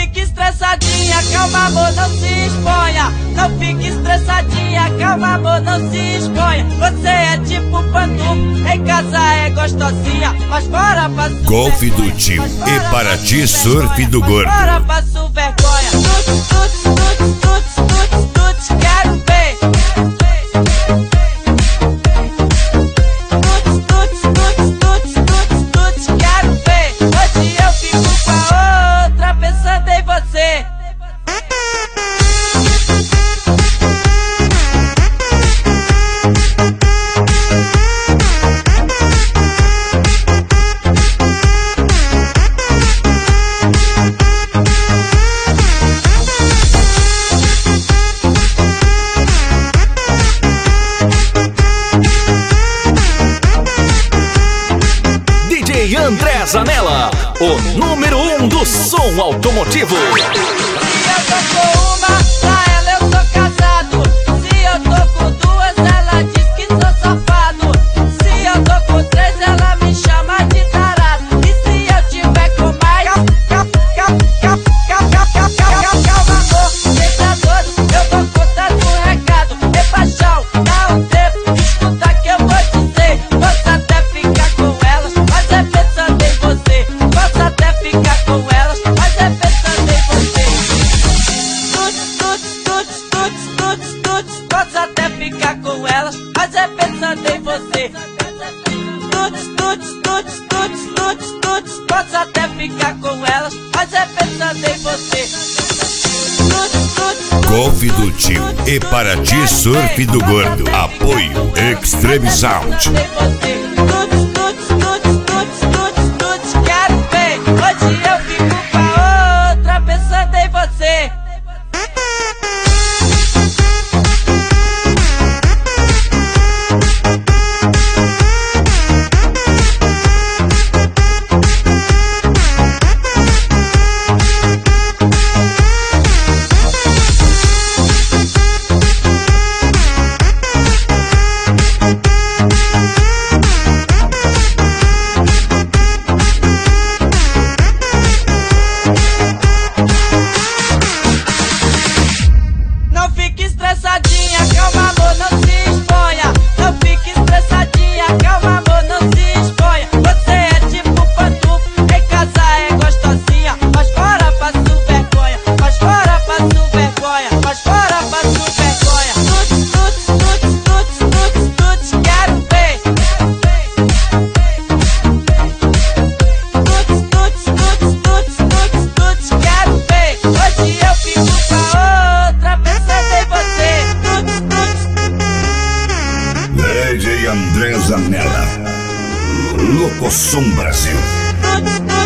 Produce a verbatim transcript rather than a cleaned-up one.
fique estressadinha, calma amor, não se exponha. Não fique estressadinha, calma amor, não se exponha. Você é tipo pantufa, em casa é gostosinha, mas fora passo Golf do tio e para ti surf do gordo. Fora passo vergonha. Tuts, tuts, tuts, tuts, tuts, tuts, quero ver. Tuts, tuts, tuts, tuts, tuts, tuts, quero ver. Hoje eu fico com a outra pensando em você. D J André Zanella, o número um do som automotivo. Se eu tô com uma, pra ela eu tô casado. Se eu tô com duas, ela diz que sou safado. Se eu tô com três, ela me chama de tarado. E se eu tiver com mais, calma amor, deixa doce, eu dou conta do recado. É paixão, dá um tempo, escuta que eu vou dizer. Posso até ficar com elas, mas é pensando em você. Posso até ficar com elas, mas é pensando em você. Tuts, tuts, tuts, tuts, tuts, tuts, posso até ficar com elas, mas é pensando em você. Tuts, tuts, tuts, tuts, tuts, tuts, posso até ficar com elas, mas é pensando em você. Tuts, tuts, Golf do tio e para ti surf do gordo. Apoio Extreme Sound. Tuts, tuts, tuts, tuts, tuts, tuts, quero ver. Hoje eu fico com a outra pensando em você. Não fique estressadinha, calma amor, não se exponha. Não fique estressadinha, calma amor, não se exponha. Você é tipo pantufa, em casa é gostosinha, mas fora passo vergonha, mas fora passo vergonha, mas fora passo vergonha. Tuts, tuts, tuts, tuts, tuts, tuts, quero ver. Tuts, tuts, tuts, tuts, tuts, tuts, quero ver. Hoje eu fico com a outra pensando em você. Tuts, tuts. D J André Zanella, Locosom Brasil. Tuts, tuts.